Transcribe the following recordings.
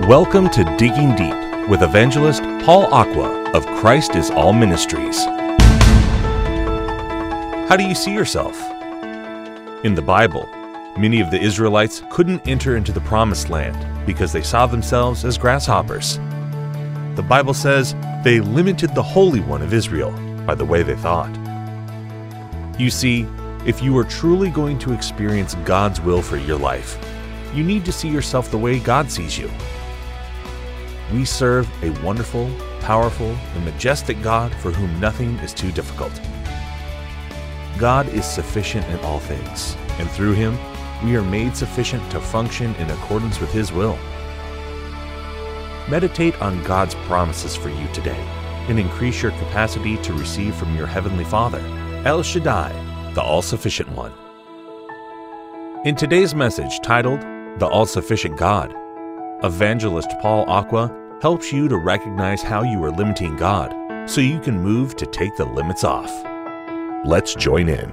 Welcome to Digging Deep with evangelist Paul Aqua of Christ is All Ministries. How do you see yourself? In the Bible, many of the Israelites couldn't enter into the Promised Land because they saw themselves as grasshoppers. The Bible says they limited the Holy One of Israel by the way they thought. You see, if you are truly going to experience God's will for your life, you need to see yourself the way God sees you. We serve a wonderful, powerful, and majestic God for whom nothing is too difficult. God is sufficient in all things, and through Him, we are made sufficient to function in accordance with His will. Meditate on God's promises for you today, and increase your capacity to receive from your Heavenly Father, El Shaddai, the All-Sufficient One. In today's message titled, The All-Sufficient God, Evangelist Paul Aqua helps you to recognize how you are limiting God so you can move to take the limits off. Let's join in.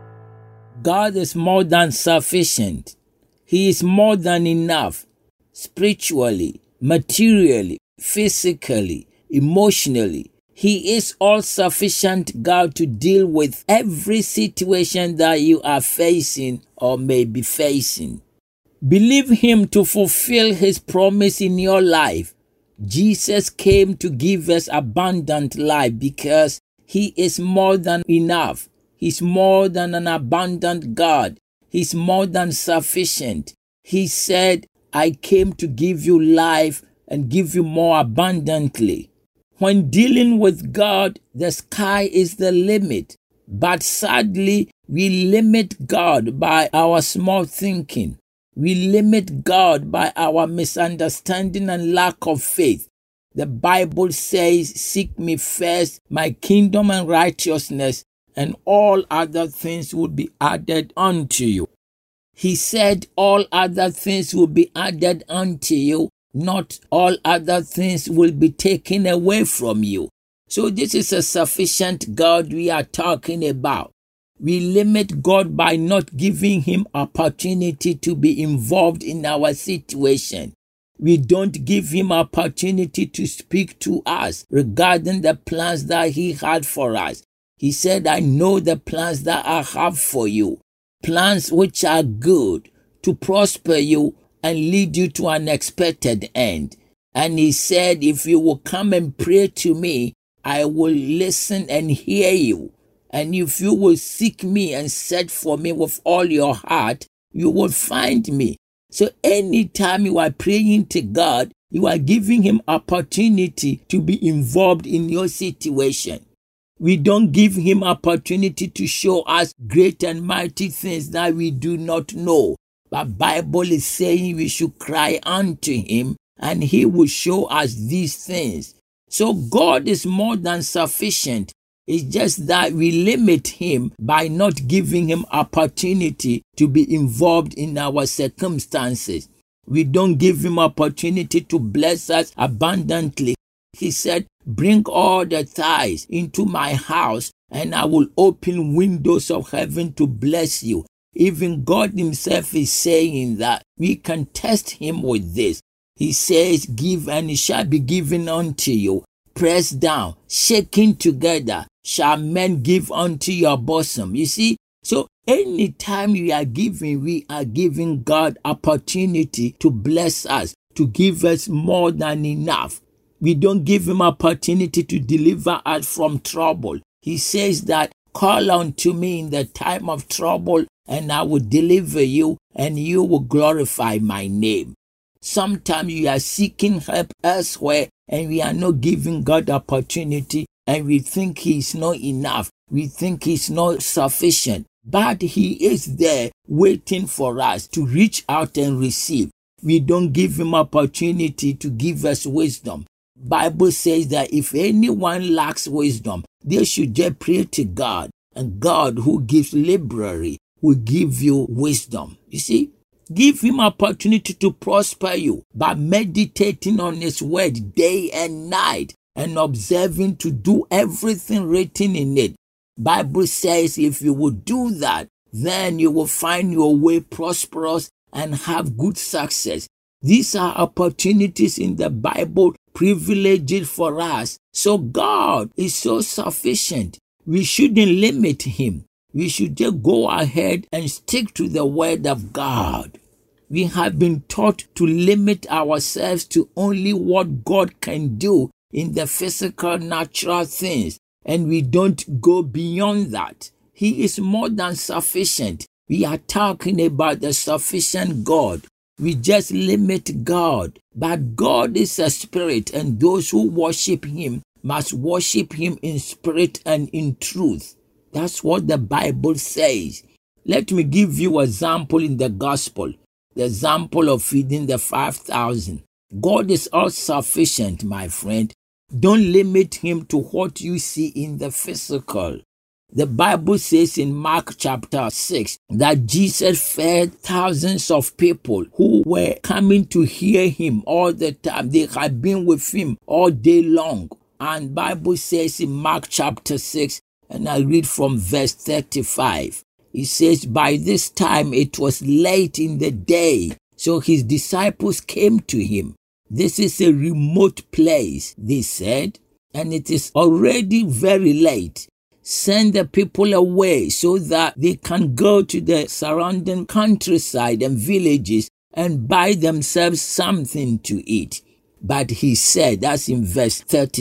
God is more than sufficient. He is more than enough, spiritually, materially, physically, emotionally. He is all-sufficient God to deal with every situation that you are facing or may be facing. Believe Him to fulfill His promise in your life. Jesus came to give us abundant life because He is more than enough. He's more than an abundant God. He's more than sufficient. He said, I came to give you life and give you more abundantly. When dealing with God, the sky is the limit. But sadly, we limit God by our small thinking. We limit God by our misunderstanding and lack of faith. The Bible says, seek me first, my kingdom and righteousness, and all other things will be added unto you. He said all other things will be added unto you, not all other things will be taken away from you. So this is a sufficient God we are talking about. We limit God by not giving Him opportunity to be involved in our situation. We don't give Him opportunity to speak to us regarding the plans that He had for us. He said, I know the plans that I have for you, plans which are good, to prosper you and lead you to an expected end. And He said, if you will come and pray to me, I will listen and hear you. And if you will seek me and search for me with all your heart, you will find me. So anytime you are praying to God, you are giving Him opportunity to be involved in your situation. We don't give Him opportunity to show us great and mighty things that we do not know. But Bible is saying we should cry unto Him and He will show us these things. So God is more than sufficient. It's just that we limit Him by not giving Him opportunity to be involved in our circumstances. We don't give Him opportunity to bless us abundantly. He said, bring all the tithes into my house and I will open windows of heaven to bless you. Even God Himself is saying that we can test Him with this. He says, give and it shall be given unto you. Pressed down, shaking together, shall men give unto your bosom. You see, so anytime we are giving God opportunity to bless us, to give us more than enough. We don't give Him opportunity to deliver us from trouble. He says that, call unto me in the time of trouble, and I will deliver you, and you will glorify my name. Sometimes you are seeking help elsewhere, and we are not giving God opportunity, and we think He is not enough. We think He is not sufficient. But He is there waiting for us to reach out and receive. We don't give Him opportunity to give us wisdom. Bible says that if anyone lacks wisdom, they should just pray to God. And God, who gives liberally, will give you wisdom. You see? Give Him opportunity to prosper you by meditating on His word day and night and observing to do everything written in it. Bible says if you will do that, then you will find your way prosperous and have good success. These are opportunities in the Bible, privileged for us. So God is so sufficient. We shouldn't limit him. We should just go ahead and stick to the word of God. We have been taught to limit ourselves to only what God can do in the physical, natural things, and we don't go beyond that. He is more than sufficient. We are talking about the sufficient God. We just limit God. But God is a spirit, and those who worship him must worship him in spirit and in truth. That's what the Bible says. Let me give you an example in the gospel. The example of feeding the 5,000. God is all sufficient, my friend. Don't limit him to what you see in the physical. The Bible says in Mark chapter 6 that Jesus fed thousands of people who were coming to hear him all the time. They had been with him all day long. And Bible says in Mark chapter 6, and I read from verse 35. It says, by this time it was late in the day, so his disciples came to him. This is a remote place, they said, and it is already very late. Send the people away so that they can go to the surrounding countryside and villages and buy themselves something to eat. But he said, that's in verse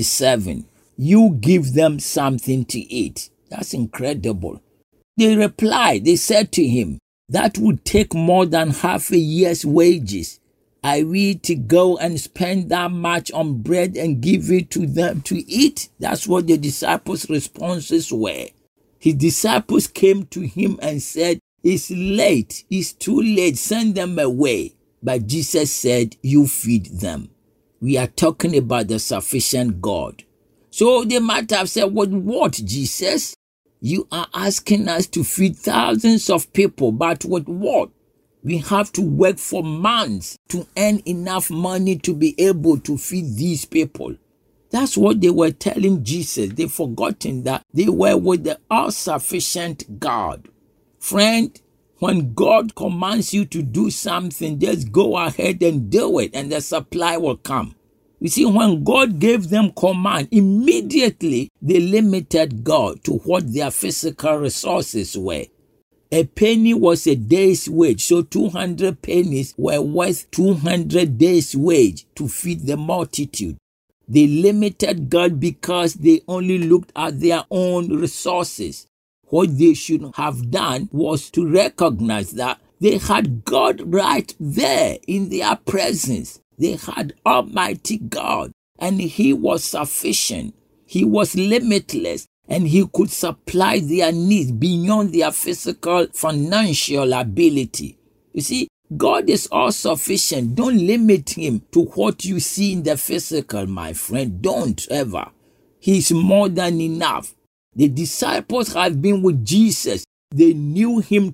37, you give them something to eat. That's incredible. They replied, they said to him, that would take more than half a year's wages. Are we to go and spend that much on bread and give it to them to eat? That's what the disciples' responses were. His disciples came to him and said, it's late, it's too late, send them away. But Jesus said, you feed them. We are talking about the sufficient God. So they might have said, what, Jesus? You are asking us to feed thousands of people, but with what? We have to work for months to earn enough money to be able to feed these people. That's what they were telling Jesus. They've forgotten that they were with the all-sufficient God. Friend, when God commands you to do something, just go ahead and do it, and the supply will come. You see, when God gave them command, immediately they limited God to what their physical resources were. A penny was a day's wage, so 200 pennies were worth 200 days' wage to feed the multitude. They limited God because they only looked at their own resources. What they should have done was to recognize that they had God right there in their presence. They had Almighty God, and he was sufficient. He was limitless, and he could supply their needs beyond their physical, financial ability. You see, God is all sufficient. Don't limit him to what you see in the physical, my friend. Don't ever. He is more than enough. The disciples have been with Jesus. They knew him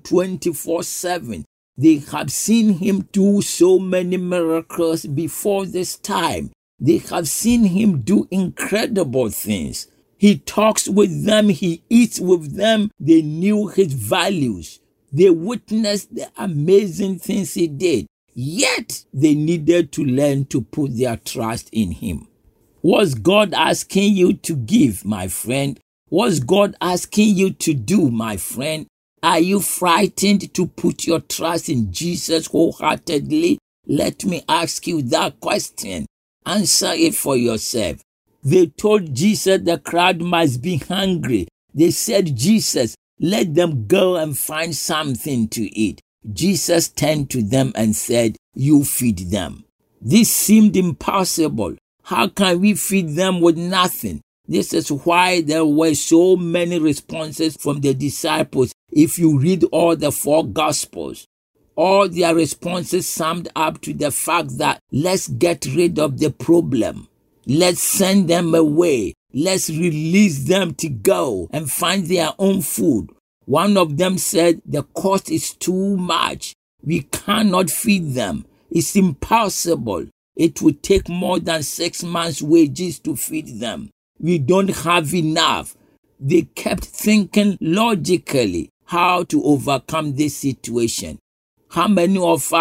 24/7. They have seen him do so many miracles before this time. They have seen him do incredible things. He talks with them. He eats with them. They knew his values. They witnessed the amazing things he did. Yet, they needed to learn to put their trust in him. What's God asking you to give, my friend? What's God asking you to do, my friend? Are you frightened to put your trust in Jesus wholeheartedly? Let me ask you that question. Answer it for yourself. They told Jesus the crowd must be hungry. They said, Jesus, let them go and find something to eat. Jesus turned to them and said, you feed them. This seemed impossible. How can we feed them with nothing? This is why there were so many responses from the disciples. If you read all the 4 Gospels, all their responses summed up to the fact that let's get rid of the problem. Let's send them away. Let's release them to go and find their own food. One of them said, the cost is too much. We cannot feed them. It's impossible. It would take more than 6 months' wages to feed them. We don't have enough. They kept thinking logically how to overcome this situation. How many of us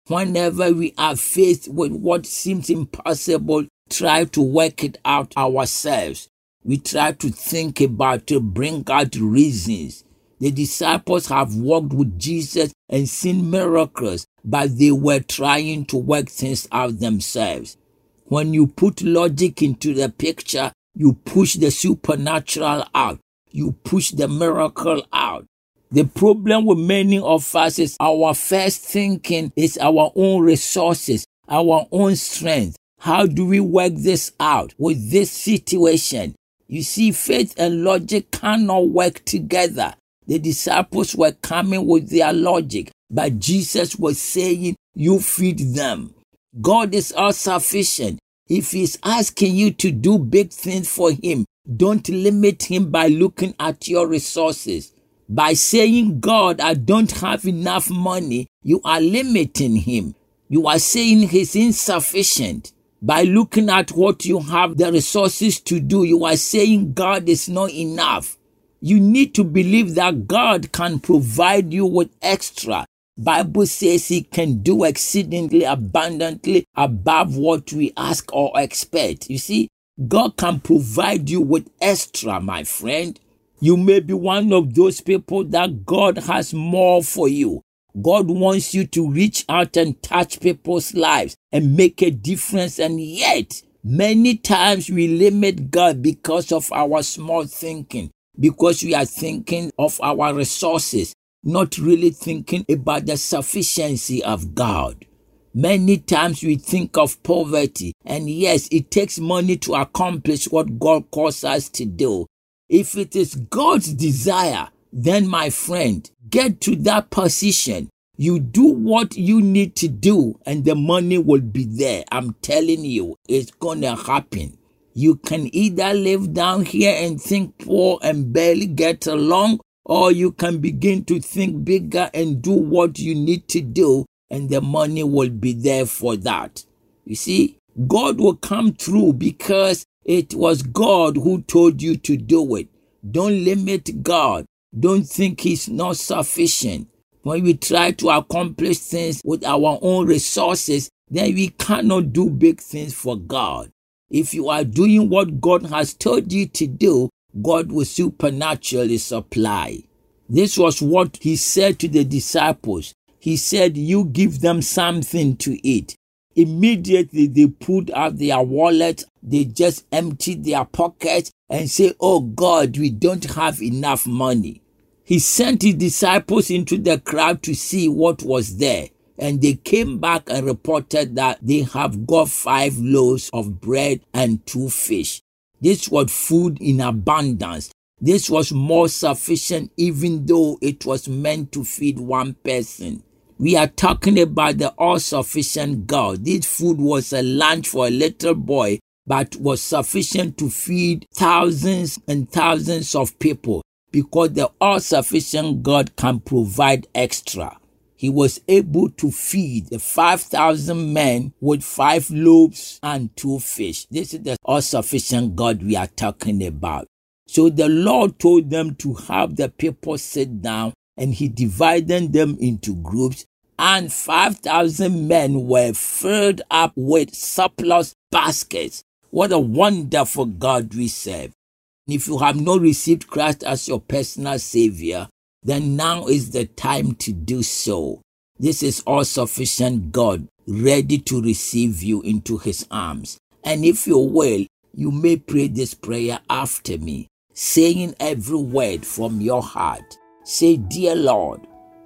Whenever we are faced with what seems impossible, try to work it out ourselves. We try to think about it, bring out reasons. The disciples have walked with Jesus and seen miracles, but they were trying to work things out themselves. When you put logic into the picture, you push the supernatural out. You push the miracle out. The problem with many of us is our first thinking is our own resources, our own strength. How do we work this out with this situation? You see, faith and logic cannot work together. The disciples were coming with their logic, but Jesus was saying, you feed them. God is all sufficient. If he's asking you to do big things for him, don't limit him by looking at your resources. By saying, God, I don't have enough money, you are limiting him. You are saying he's insufficient. By looking at what you have the resources to do, you are saying God is not enough. You need to believe that God can provide you with extra. Bible says he can do exceedingly abundantly above what we ask or expect. You see, God can provide you with extra, my friend. You may be one of those people that God has more for you. God wants you to reach out and touch people's lives and make a difference. And yet, many times we limit God because of our small thinking, because we are thinking of our resources, not really thinking about the sufficiency of God. Many times we think of poverty, and yes, it takes money to accomplish what God calls us to do. If it is God's desire, then my friend, get to that position. You do what you need to do, and the money will be there. I'm telling you, it's gonna happen. You can either live down here and think poor and barely get along, or you can begin to think bigger and do what you need to do, and the money will be there for that. You see, God will come through because it was God who told you to do it. Don't limit God. Don't think he's not sufficient. When we try to accomplish things with our own resources, then we cannot do big things for God. If you are doing what God has told you to do, God will supernaturally supply. This was what he said to the disciples. He said, you give them something to eat. Immediately they pulled out their wallet, they just emptied their pockets and say, oh God, we don't have enough money. He sent his disciples into the crowd to see what was there. And they came back and reported that they have got 5 loaves of bread and 2 fish. This was food in abundance. This was more sufficient even though it was meant to feed one person. We are talking about the all-sufficient God. This food was a lunch for a little boy, but was sufficient to feed thousands and thousands of people because the all-sufficient God can provide extra. He was able to feed the 5,000 men with 5 loaves and 2 fish. This is the all-sufficient God we are talking about. So the Lord told them to have the people sit down, and he divided them into groups, and 5,000 men were filled up with surplus baskets. What a wonderful God we serve. If you have not received Christ as your personal Savior, then now is the time to do so. This is all-sufficient God, ready to receive you into his arms. And if you will, you may pray this prayer after me, saying every word from your heart. Say, dear Lord,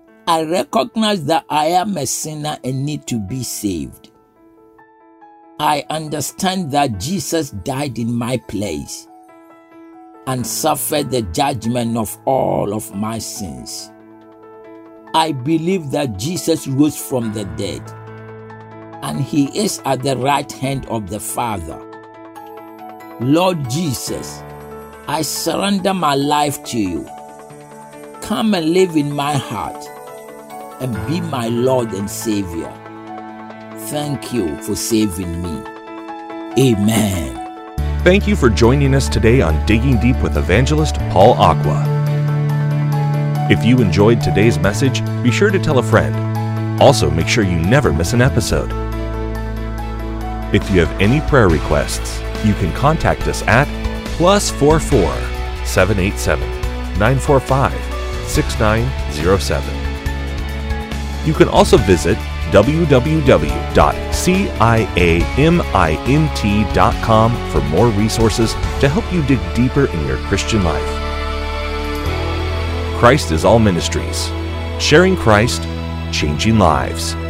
I recognize that I am a sinner and need to be saved. I understand that Jesus died in my place and suffered the judgment of all of my sins. I believe that Jesus rose from the dead and he is at the right hand of the Father. Lord Jesus, I surrender my life to you. Come and live in my heart and be my Lord and Savior. Thank you for saving me. Amen. Thank you for joining us today on Digging Deep with Evangelist Paul Aqua. If you enjoyed today's message, be sure to tell a friend. Also, make sure you never miss an episode. If you have any prayer requests, you can contact us at +44 787 945 6907. You can also visit www.ciamint.com for more resources to help you dig deeper in your Christian life. Christ is All Ministries, sharing Christ, changing lives.